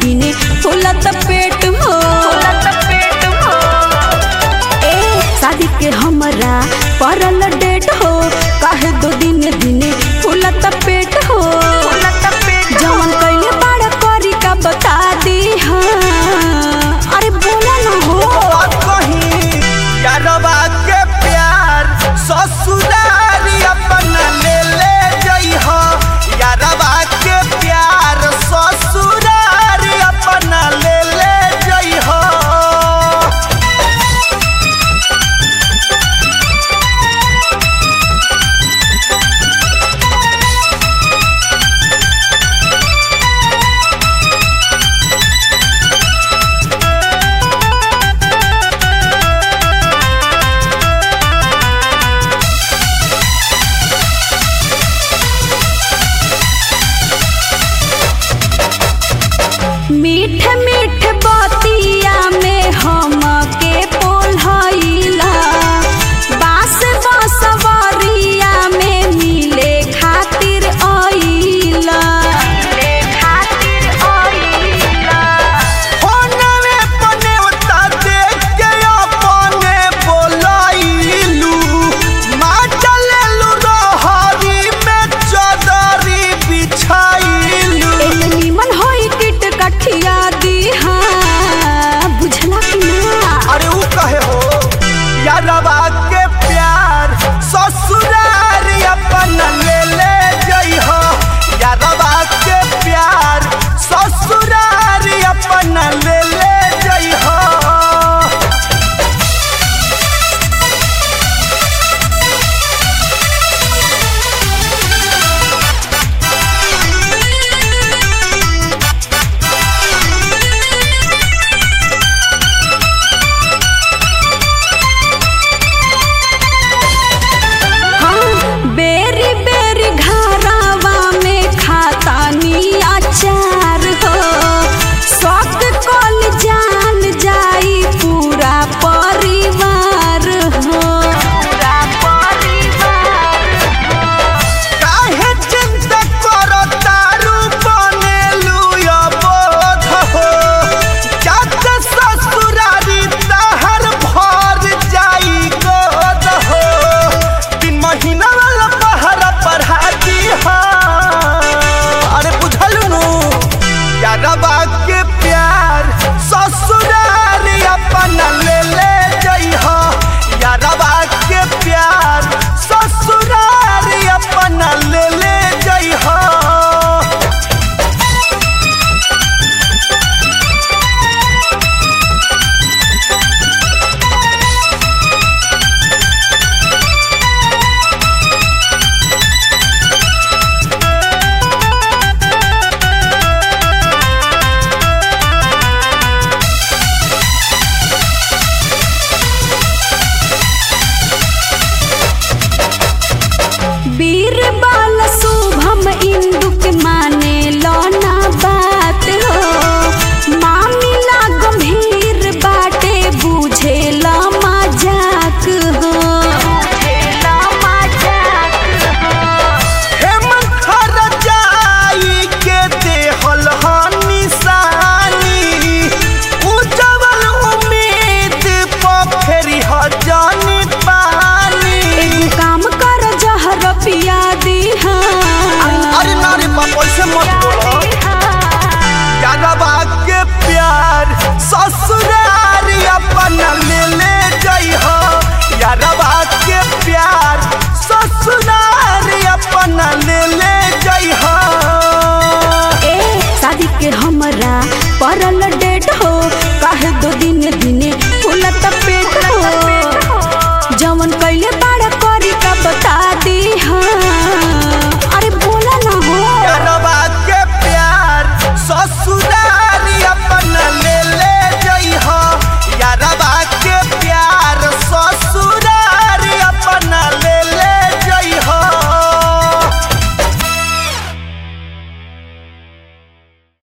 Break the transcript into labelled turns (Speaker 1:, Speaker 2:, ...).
Speaker 1: दिने फूलत पेट हो। ए शादी के हमरा परल डेट हो, काहे 2 दिन दिने फूलत पेट हो। जवन कइले बाड़ा करी का बता दी हाँ। अरे बोला ना हो
Speaker 2: कहीं यारवा के प्यार ससुरारी अपना ले जइहा। यारवा के प्यार ससुरारी अपना ले जइहा।
Speaker 1: मीठ मीठ बतिया में हम के पोल्हइला, बास बसवरिया में मिले खातिर आइला।
Speaker 2: होनवे पनेवता देख के अपने बोलाइलू। माटा लेलू रहरी में चदरी बिछाइलू।
Speaker 1: एने निमन होई टिट कठिया दी हाँ। बुझला कि ना
Speaker 2: अरे ऊ कहे हो यारवा के प्यार ससुरारी अपना ले जइहा। यारवा के प्यार ससुरारी अपना ले जइहा।
Speaker 1: हाँ बेरी बेरी घरवा में खातानी अचार हो। शौक कल जान जाई पूरा परिवार हो।
Speaker 2: काहे चिंता करो तारू बनेलू अबोध हो। जात ससुरारी तहर भर जाई गोद हो। 3 महीना वाला पहरा पढ़ा दी हाँ। अरे बुझलू नु यारवा के प्यार ससुरारी अपना ले जइहा। यारवा के प्यार ससुरारी अपना ले जइहा।
Speaker 1: बीरबल शुभम इंदु के माने लौना बात हो। मामिला गंभीर बाटे बुझेला मजाक हो।
Speaker 2: हेमंत रजाई के देहल निशानी। उज्जवल उम्मीद पर फेरी जानी पानी।
Speaker 1: एगो काम कर जहर पिया दी हाँ।
Speaker 2: अरे नारे बाप ऐसे मत बोलो। यारवा के प्यार ससुरारी अपना ले जइहा। यारवा के प्यार ससुरारी अपना ले जइहा।
Speaker 1: ए शादी के हमरा परल डेट हो,